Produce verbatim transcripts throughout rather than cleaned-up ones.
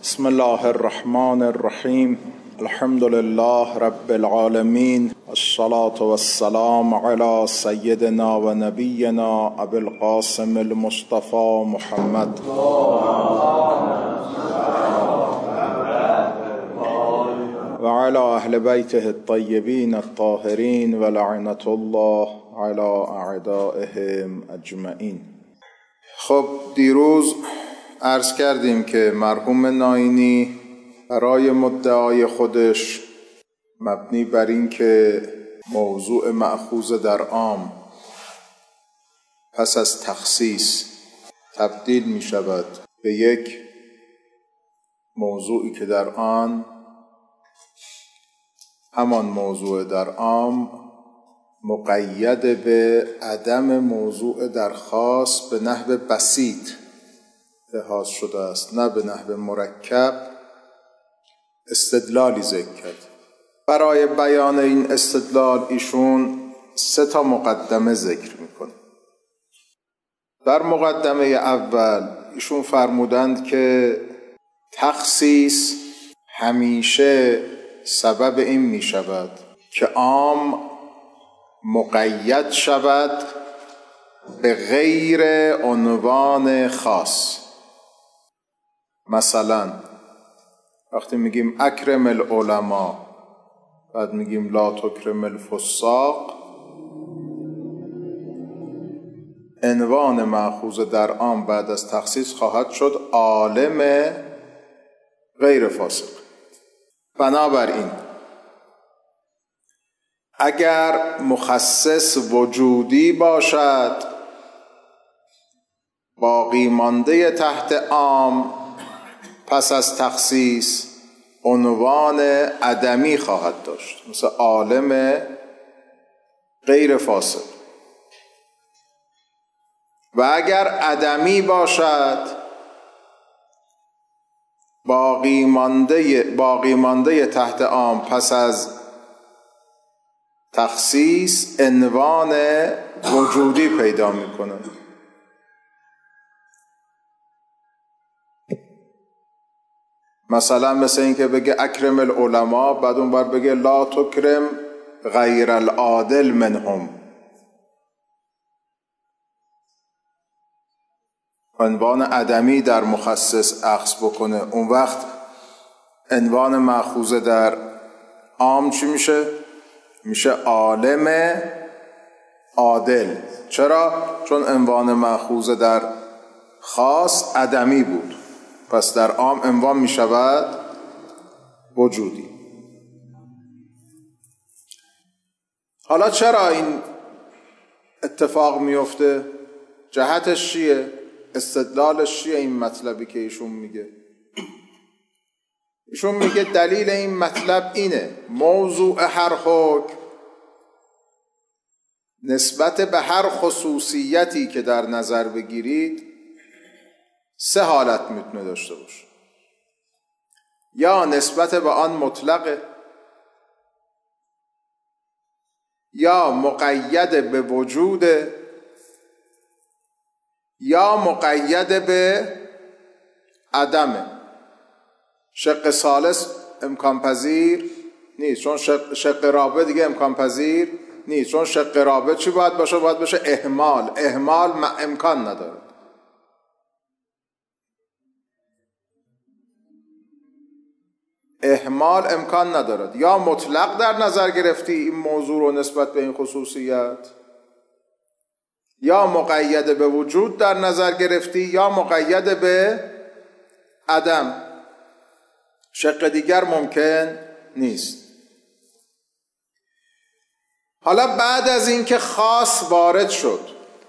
بسم الله الرحمن الرحیم. الحمد لله رب العالمین، الصلاة والسلام علی سیدنا و نبینا ابی القاسم المصطفى محمد و علی اهل بیته الطیبین الطاهرین و لعنة الله علی اعدائهم اجمعین. خب دیروز عرض کردیم که مرحوم ناینی برای مدعای خودش مبنی بر این که موضوع مأخوذ در عام پس از تخصیص تبدیل می شود به یک موضوعی که در آن همان موضوع در عام مقید به عدم موضوع در خاص به نحو بسیط لحاظ شده است، نه به نحو مرکب، استدلالی ذکر کرد. برای بیان این استدلال ایشون سه تا مقدمه ذکر میکنه. در مقدمه اول ایشون فرمودند که تخصیص همیشه سبب این می شود که عام مقید شود به غیر عنوان خاص. مثلا وقتی میگیم اکرم العلماء، بعد میگیم لا تکرم الفساق، عنوان مأخوذ در عام بعد از تخصیص خواهد شد عالم غیر فاسق. بنابراین اگر مخصص وجودی باشد، باقی مانده تحت عام پس از تخصیص عنوان عدمی خواهد داشت، مثل عالم غیر فاسق. و اگر عدمی باشد، باقی مانده باقی مانده تحت عام پس از تخصیص عنوان وجودی پیدا میکنه. مثلا مثل این که بگه اکرم العلماء، بعد اون بار بگه لا تکرم غیر العادل منهم، عنوان عدمی در مخصص اخذ بکنه. اون وقت عنوان مأخوذ در عام چی میشه؟ میشه عالم عادل. چرا؟ چون عنوان مأخوذ در خاص عدمی بود، پس در عام عنوان می شود وجودی. حالا چرا این اتفاق می افته؟ جهتش چیه؟ استدلالش چیه این مطلبی که ایشون میگه؟ ایشون میگه دلیل این مطلب اینه: موضوع هر حکم نسبت به هر خصوصیتی که در نظر بگیرید سه حالت میتونه داشته باشه. یا نسبت به آن مطلقه، یا مقید به وجوده، یا مقید به عدمه. شق ثالث امکان پذیر نیست، چون شق, شق رابع دیگه امکان پذیر نیست. چون شق رابع چی باید باشه؟ باید باشه اهمال. اهمال امکان نداره. اهمال امکان ندارد. یا مطلق در نظر گرفتی این موضوع رو نسبت به این خصوصیت، یا مقید به وجود در نظر گرفتی، یا مقید به عدم. شق دیگر ممکن نیست. حالا بعد از این که خاص وارد شد،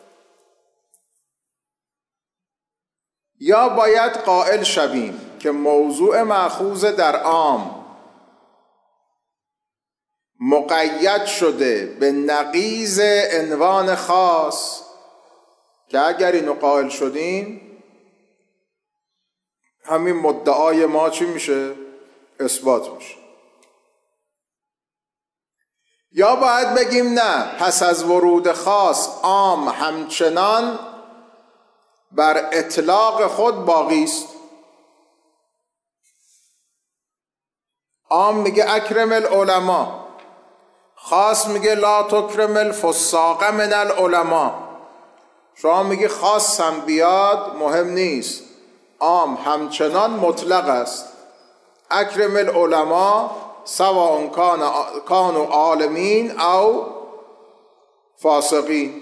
یا باید قائل شویم که موضوع مأخوذ در عام مقید شده به نقیض عنوان خاص، که اگر اینو قائل شدیم همین مدعای ما چی میشه؟ اثبات میشه. یا باید بگیم نه، پس از ورود خاص عام همچنان بر اطلاق خود باقی است. عام میگه اکرم العلماء، خاص میگه لا تکرم الفساق من العلماء. شما میگی خاص هم بیاد مهم نیست، عام همچنان مطلق است. اکرم العلماء سواء کانوا عالمین او فاسقین،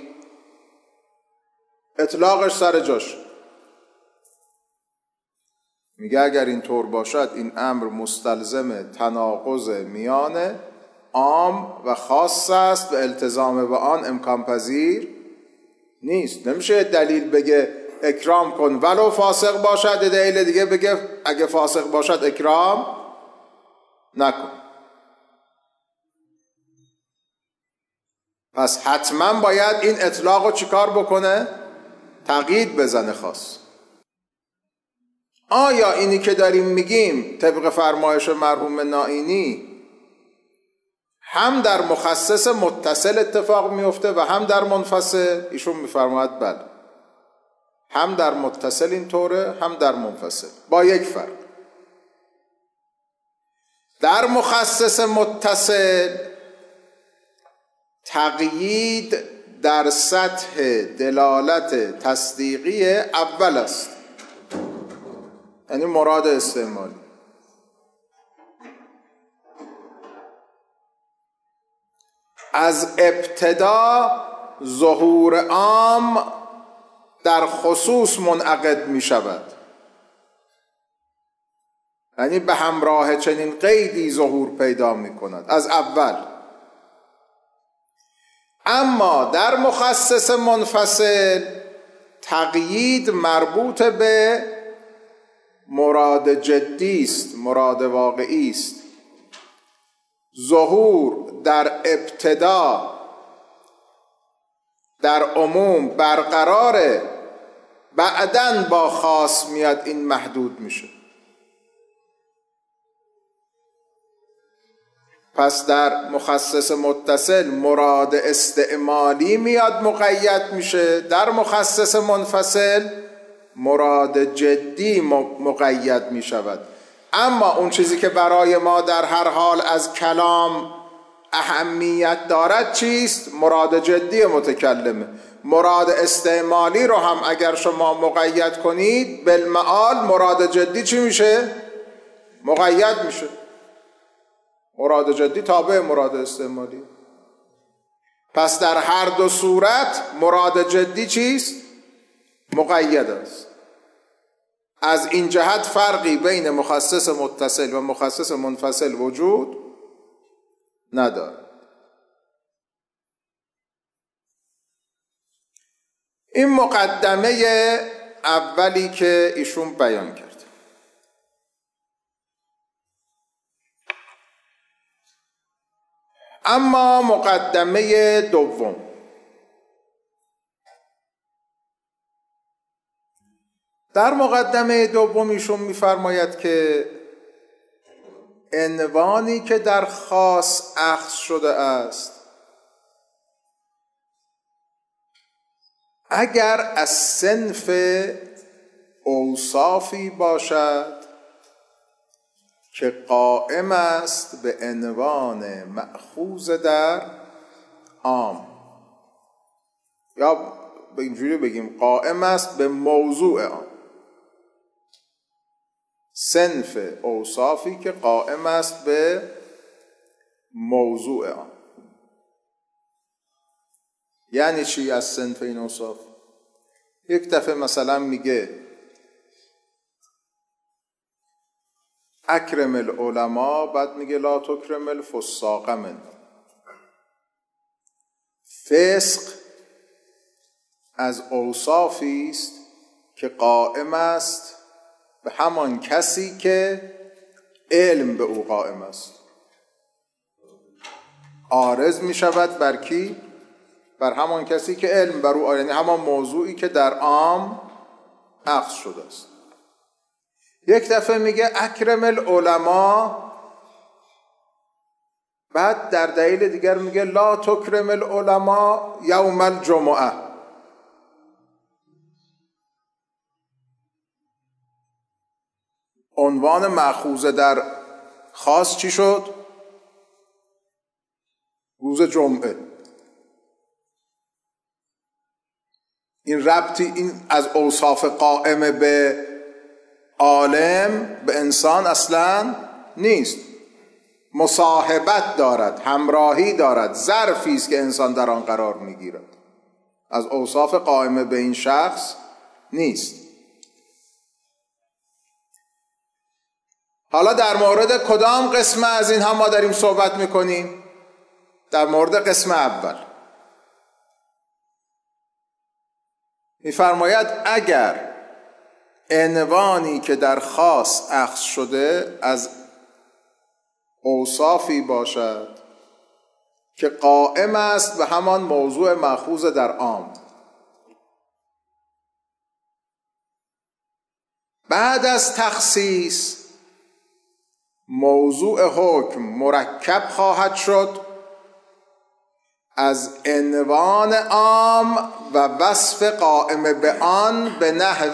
اطلاقش سر جاش. میگه اگر این طور باشد این امر مستلزم تناقض میان عام و خاص است و التزام به آن امکان پذیر نیست. نمیشه دلیل بگه اکرام کن ولو فاسق باشد، دلیل دیگه بگه اگه فاسق باشد اکرام نکن. پس حتما باید این اطلاق رو چیکار بکنه؟ تقیید بزنه خاص. آیا اینی که داریم میگیم طبق فرمایش مرحوم نائینی هم در مخصص متصل اتفاق میفته و هم در منفصل؟ ایشون میفرماید بله، هم در متصل اینطوره هم در منفصل، با یک فرق. در مخصص متصل تقیید در سطح دلالت تصدیقی اول است، یعنی مراد استعمالی. از ابتدا ظهور عام در خصوص منعقد می شود، یعنی به همراه چنین قیدی ظهور پیدا می کند از اول. اما در مخصص منفصل تقیید مربوط به مراد جدی است، مراد واقعی است. ظهور در ابتدا در عموم برقراره، بعداً با خاص میاد این محدود میشه. پس در مخصص متصل مراد استعمالی میاد مقید میشه، در مخصص منفصل مراد جدی مقید میشود. اما اون چیزی که برای ما در هر حال از کلام اهمیت دارد چیست؟ مراد جدی متکلمه. مراد استعمالی رو هم اگر شما مقید کنید بالمعال مراد جدی چی میشه؟ مقید میشه. مراد جدی تابع مراد استعمالی. پس در هر دو صورت مراد جدی چیست؟ مقید است. از این جهت فرقی بین مخصص متصل و مخصص منفصل وجود ندارد. این مقدمه اولی که ایشون بیان کرد. اما مقدمه دوم، در مقدمه دوم ایشون می‌فرماید که عنوانی که در خاص اخذ شده است اگر از صنف اوصافی باشد که قائم است به عنوان مأخوذ در عام، یا به اینجوری بگیم قائم است به موضوع عام، صنف اوصافی که قائم است به موضوع عام. یعنی چی از صنف این اوصاف؟ یک دفعه مثلا میگه اکرم العلماء، بعد میگه لا تکرم الفساق من. فسق از اوصافی است که قائم است به همان کسی که علم به او قائم است. عارض می شود بر کی؟ بر همان کسی که علم بر او، یعنی همان موضوعی که در عام اخذ شده است. یک دفعه میگه اکرم العلماء، بعد در دلیل دیگر میگه لا تکرم العلماء یوم الجمعه. عنوان مأخوذ در خاص چی شد؟ روز جمعه. این ربطی این از اوصاف قائم به عالم به انسان اصلا نیست. مصاحبت دارد، همراهی دارد، ظرفی است که انسان در آن قرار میگیرد. از اوصاف قائم به این شخص نیست. حالا در مورد کدام قسم از اینها ما داریم صحبت میکنیم؟ در مورد قسم اول. میفرماید اگر عنوانی که در خاص اخذ شده از اوصافی باشد که قائم است به همان موضوع مأخوذ در عام، بعد از تخصیص موضوع حکم مرکب خواهد شد از عنوان عام و وصف قائم به آن به نحو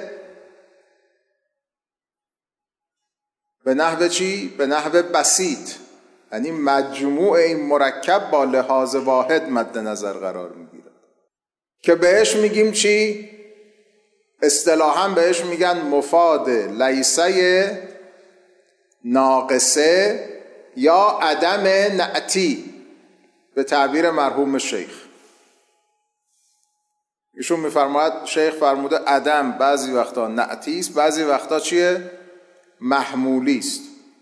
به نحو چی؟ به نحو بسیط، یعنی مجموع این مرکب با لحاظ واحد مد نظر قرار میگیرد که بهش میگیم چی؟ اصطلاحاً بهش میگن مفاد لیسه ناقصه یا عدم نعتی به تعبیر مرحوم شیخ. ایشون میفرماید، شیخ فرموده عدم بعضی وقتا نعتی است، بعضی وقتا چیه؟ محمولی است.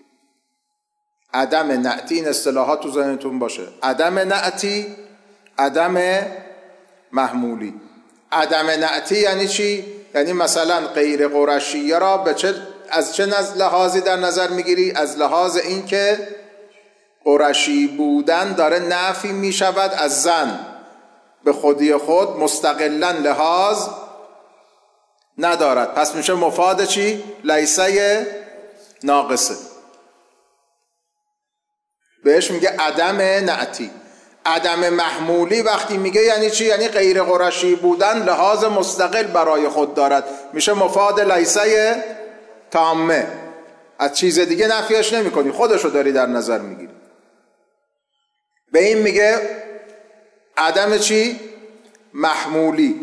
عدم نعتی، این اصطلاحات تو ذهنتون باشه، عدم نعتی، عدم محمولی. عدم نعتی یعنی چی؟ یعنی مثلا غیر قرشیه را به چه از چه لحاظی در نظر میگیری؟ از لحاظ این که قرشی بودن داره نفی میشود از زن، به خودی خود مستقلا لحاظ ندارد، پس میشه مفاد چی؟ لیسه ناقصه. بهش میگه عدم نعتی. عدم محمولی وقتی میگه یعنی چی؟ یعنی غیر قرشی بودن لحاظ مستقل برای خود دارد، میشه مفاد لیسه تامه. از چیز دیگه نفیش نمی کنی، خودشو داری در نظر میگیری. به این میگه عدم چی؟ محمولی.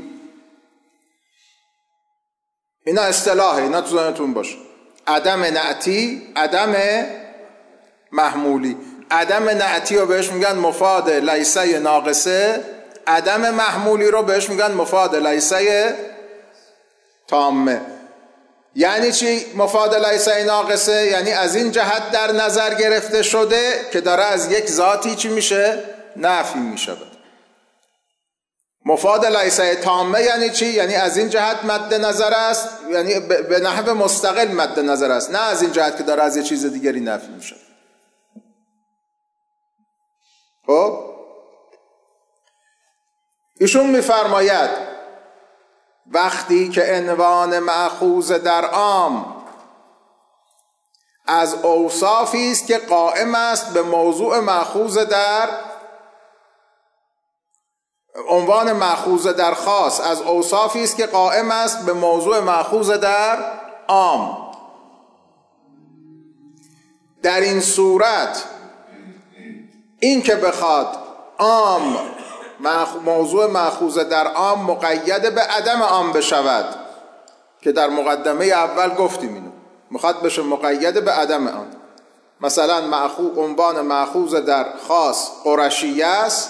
اینا اصطلاحه، اینا تو ذهنتون باشه. عدم نعتی، عدم محمولی. عدم نعتی رو بهش میگن مفاد لیسه ناقصه، عدم محمولی رو بهش میگن مفاد لیسه تامه. یعنی چی مفاد لیسه ناقصه؟ یعنی از این جهت در نظر گرفته شده که داره از یک ذاتی چی میشه؟ نفی میشود. مفاد لیسه تامه یعنی چی؟ یعنی از این جهت مد نظر است، یعنی به نحو مستقل مد نظر است، نه از این جهت که داره از یک چیز دیگری نفی میشه. خب ایشون میفرماید وقتی که عنوان مأخوذ در عام از اوصافی است که قائم است به موضوع مأخوذ در عنوان مأخوذ در خاص از اوصافی است که قائم است به موضوع مأخوذ در عام، در این صورت این که بخواد عام موضوع مأخوذ در عام مقید به عدم عام بشود که در مقدمه اول گفتیم اینو، میخواد بشه مقید به عدم عام. مثلا مأخوذ عنوان مأخوذ در خاص قرشیه است،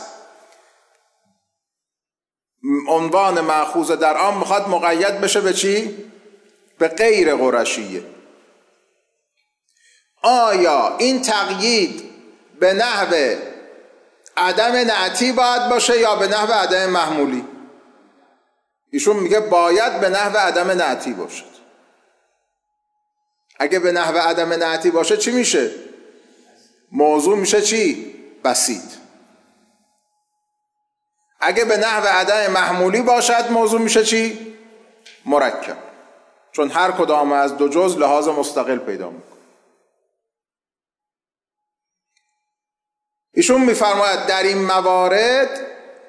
عنوان مأخوذ در عام میخواد مقید بشه به چی؟ به غیر قرشیه. آیا این تقیید به نحو عدم نعتی باید باشه یا به نحو عدم محمولی؟ ایشون میگه باید به نحو عدم نعتی باشد. اگه به نحو عدم نعتی باشه چی میشه؟ موضوع میشه چی؟ بسیط. اگه به نحو عدم محمولی باشد موضوع میشه چی؟ مرکب، چون هر کدام از دو جزء لحاظ مستقل پیدا میکنه. ایشون میفرماید در این موارد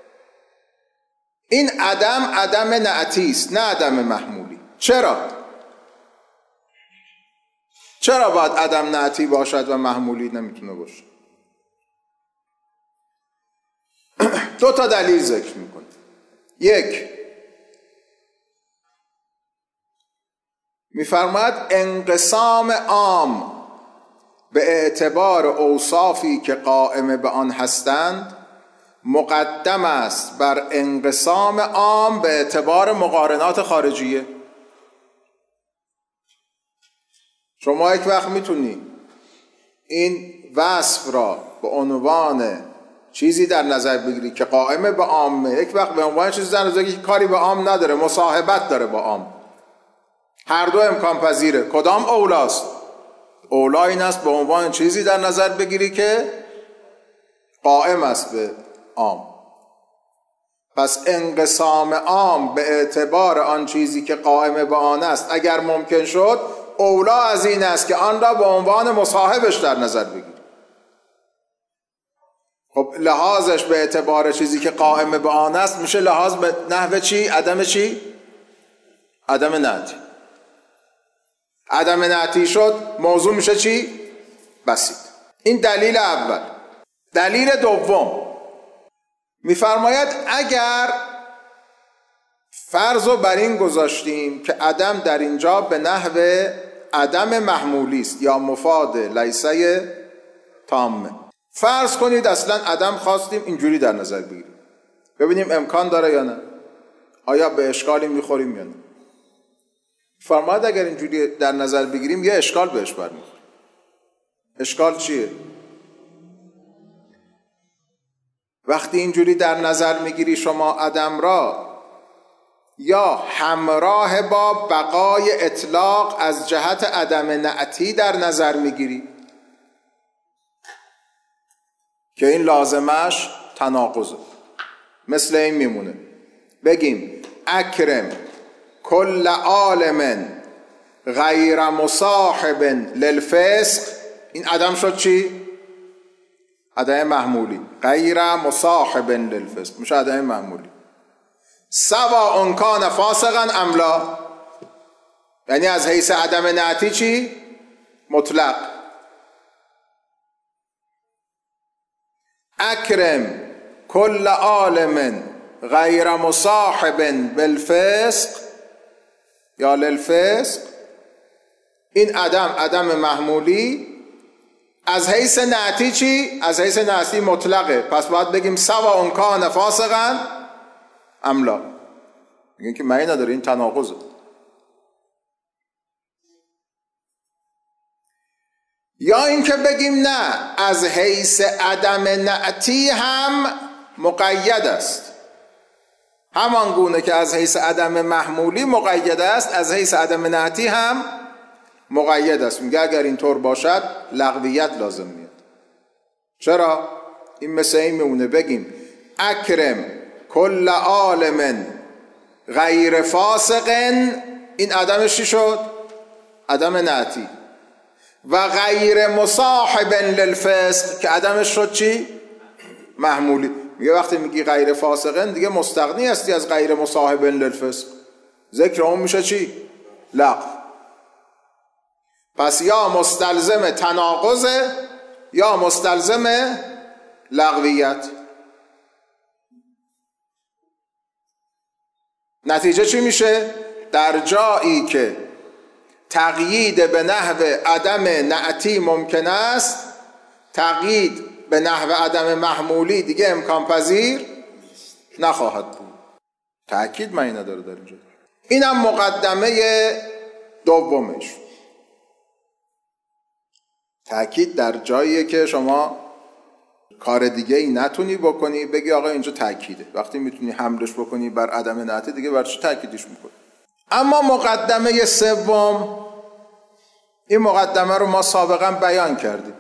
این عدم عدم نعتی است، نه عدم محمولی. چرا؟ چرا باید عدم نعتی باشد و محمولی نمیتونه باشه؟ دو تا دلیل ذکر میکنه. یک، میفرماید انقسام عام به اعتبار اوصافی که قائم به آن هستند مقدم است بر انقسام عام به اعتبار مقارنات خارجیه. شما یک وقت میتونی این وصف را به عنوان چیزی در نظر بگیری که قائم به عامه، یک وقت به عنوان چیزی در نظر بگیری که کاری به عام نداره، مصاحبت داره با عام. هر دو امکان پذیره. کدام اولاست؟ اولا این است به عنوان چیزی در نظر بگیری که قائم است به عام. پس انقسام عام به اعتبار آن چیزی که قائم به آن است اگر ممکن شد، اولا از این است که آن را به عنوان مصاحبش در نظر بگیری. خب لحاظش به اعتبار چیزی که قائم به آن است میشه لحاظ به نحو چی؟ عدم چی؟ عدم نعتی. عدم نعتی شد موضوع میشه چی؟ بسیط. این دلیل اول. دلیل دوم میفرماید اگر فرض رو بر این گذاشتیم که عدم در اینجا به نحو عدم محمولی است یا مفاد لیسه تامه، فرض کنید اصلا عدم خواستیم اینجوری در نظر بگیریم، ببینیم امکان داره یا نه، آیا به اشکالی میخوریم یا نه. فرماید اگر اینجوری در نظر بگیریم یه اشکال بهش برمیخوریم. اشکال چیه؟ وقتی اینجوری در نظر میگیری شما عدم را، یا همراه با بقای اطلاق از جهت عدم نعتی در نظر میگیری که این لازمش تناقضه. مثل این میمونه بگیم اکرم کل عالم غیر مصاحب للفسق، این عدم شد چی؟ عدم محمولی. غیر مصاحب للفسق میشه عدم محمولی. سواء کان فاسقا ام لا، یعنی از حیث عدم نعتی چی؟ مطلق. اکرم کل عالم غیر مصاحب بالفسق یا للفسق، این عدم عدم محمولی از حیث نعتی چی؟ از حیث نعتی مطلقه. پس باید بگیم سواء کان فاسقا ام لا. میگن که معنی نداره، این تناقضه. یا اینکه بگیم نه، از حیث عدم نعتی هم مقید است، همان گونه که از حیث عدم محمولی مقید است از حیث عدم نعتی هم مقید است. میگه اگر اینطور باشد لغویت لازم میاد. چرا؟ این مثل این میمونه بگیم اکرم کل عالم غیر فاسق، این عدمش چی شد؟ عدم نعتی. و غیر مصاحب للفسق که عدمش شد چی؟ محمولی. میگه وقتی میگی غیر فاسقن دیگه مستغنی هستی از غیر مصاحب للفسق، ذکر اون میشه چی؟ لغو. پس یا مستلزم تناقضه یا مستلزم لغویت. نتیجه چی میشه؟ در جایی که تقیید به نحو عدم نعتی ممکن است، تقیید به نحو عدم محمولی دیگه امکان پذیر نخواهد بود. تأکید معنی نداره در اینجا. اینم مقدمه دومش. تأکید در جاییه که شما کار دیگه ای نتونی بکنی بگی آقا اینجا تأکیده. وقتی میتونی حملش بکنی بر عدم نعتی دیگه بر چی تأکیدش میکنی؟ اما مقدمه سوم، این مقدمه رو ما سابقا بیان کردیم.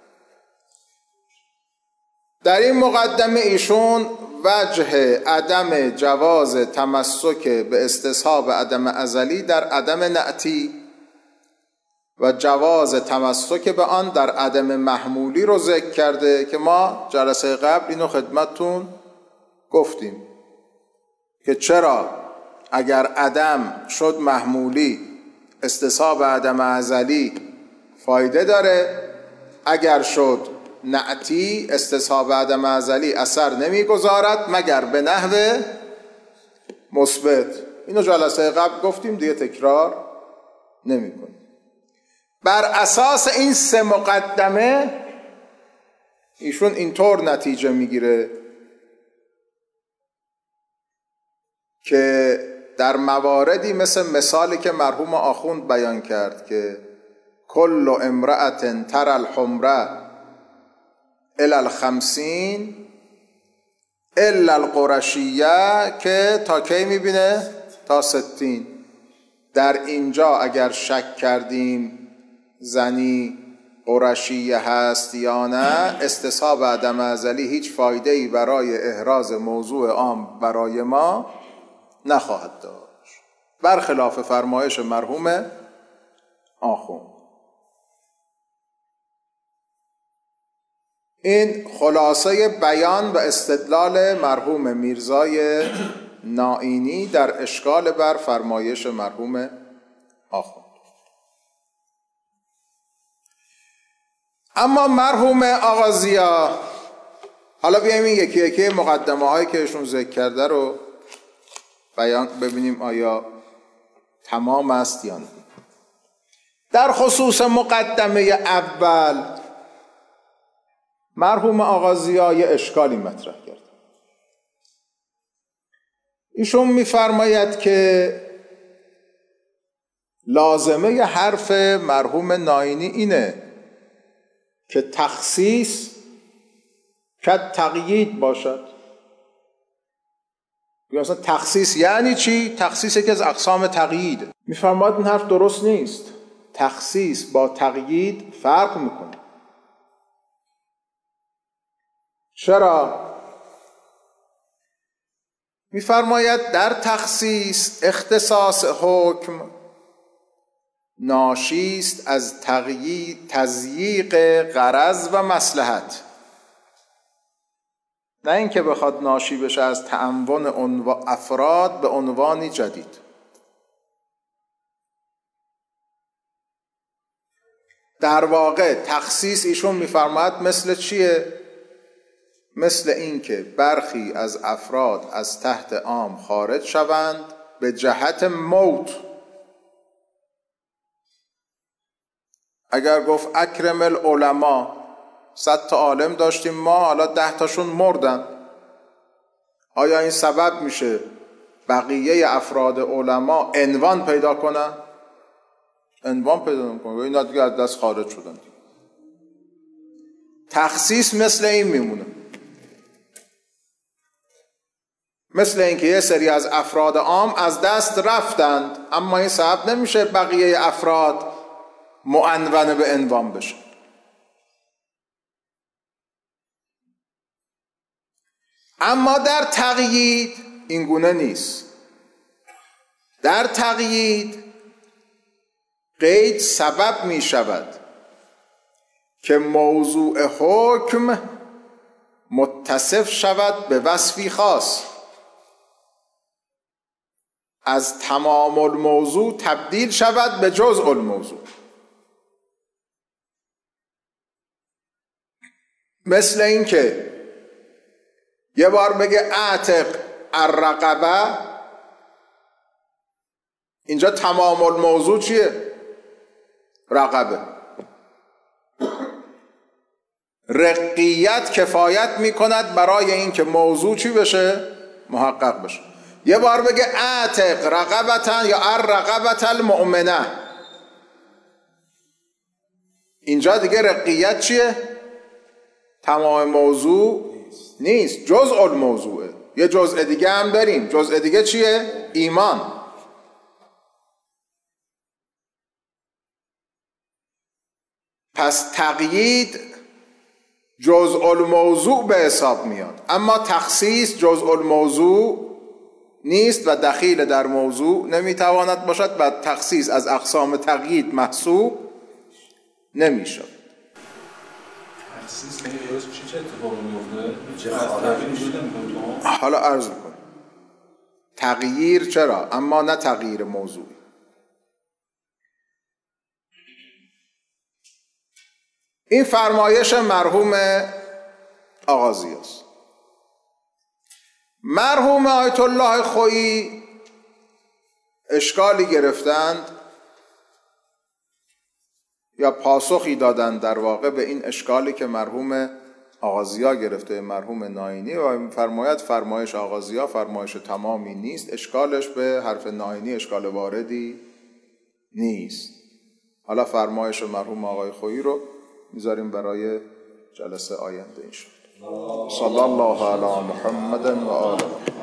در این مقدمه ایشون وجه عدم جواز تمسک به استصحاب عدم ازلی در عدم نعتی و جواز تمسک به آن در عدم محمولی رو ذکر کرده که ما جلسه قبل اینو خدمتتون گفتیم که چرا اگر عدم شد محمولی، استصحاب عدم ازلی فایده داره. اگر شد نعتی استصحاب عدم ازلی اثر نمیگذارد مگر به نحو مثبت. اینو جلسه قبل گفتیم، دیگه تکرار نمی کنیم. بر اساس این سه مقدمه ایشون اینطور نتیجه میگیره که در مواردی مثل مثالی که مرحوم آخوند بیان کرد که کل امرأة تر الحمره الی الخمسین الا القرشیه که تا کی میبینه؟ تا ستین. در اینجا اگر شک کردیم زنی قرشیه هست یا نه، استصحاب عدم ازلی هیچ فایده‌ای برای احراز موضوع عام برای ما نخواهد داشت، برخلاف فرمایش مرحوم آخوند. این خلاصه بیان و استدلال مرحوم میرزای نائینی در اشکال بر فرمایش مرحوم آخوند. اما مرحوم آقا ضیا، حالا بیایم این یکی یکی مقدمه هایی که ایشون ذکر کرده رو بیان ببینیم آیا تمام است یا نه. در خصوص مقدمه اول مرحوم آقا ضیا یه اشکالی مطرح کرد. ایشون می‌فرماید که لازمه حرف مرحوم نائینی اینه که تخصیص که تقیید باشد. مثلا تخصیص یعنی چی؟ تخصیص که از اقسام تقیید. می‌فرماید این حرف درست نیست. تخصیص با تقیید فرق میکنه. چرا؟ می‌فرماید در تخصیص اختصاص حکم ناشی است از تقیید تضییق غرض و مصلحت، نه اینکه بخواد ناشی بشه از تعنون افراد به عنوانی جدید. در واقع تخصیص ایشون می‌فرماید مثل چیه؟ مثل این که برخی از افراد از تحت عام خارج شوند به جهت موت. اگر گفت اکرم العلماء، صد تا عالم داشتیم ما، حالا ده تاشون مردن، آیا این سبب میشه بقیه افراد علما عنوان پیدا کنن؟ عنوان پیدا نمی‌کنن، اینا دیگه از دست خارج شدن. تخصیص مثل این میمونه، مثل اینکه یه سری از افراد عام از دست رفتند، اما این سبب نمیشه بقیه افراد معنون به عنوان بشه. اما در تقیید این گونه نیست. در تقیید قید سبب می شود که موضوع حکم متصف شود به وصفی خاص، از تمام الموضوع تبدیل شود به جزء الموضوع. مثل این که یه بار بگه اعتق الرقبه، اینجا تمام الموضوع چیه؟ رقبه. رقیت کفایت میکند برای این که موضوع چی بشه؟ محقق بشه. یه بار بگه اعتق رقبتن یا الرقبه المؤمنه، اینجا دیگه رقیت چیه؟ تمام موضوع نیست، جزء الموضوعه. یه جزء دیگه هم داریم. جزء دیگه چیه؟ ایمان. پس تقیید جزء الموضوع به حساب میاد، اما تخصیص جزء الموضوع نیست و دخیل در موضوع نمیتواند باشد و تخصیص از اقسام تقیید محسوب نمیشد. حالا عرض میکنم تغییر چرا، اما نه تغییر موضوعی. این فرمایش مرحوم آغازی است. مرحوم آیت الله خویی اشکالی گرفتند یا پاسخی دادند در واقع به این اشکالی که مرحوم آغازیا گرفته مرحوم ناینی و فرماید فرمایش آغازیا فرمایش تمامی نیست، اشکالش به حرف ناینی اشکال واردی نیست. حالا فرمایش مرحوم آقای خویی رو میذاریم برای جلسه آینده انشاءالله. صلی الله علی محمد و آله.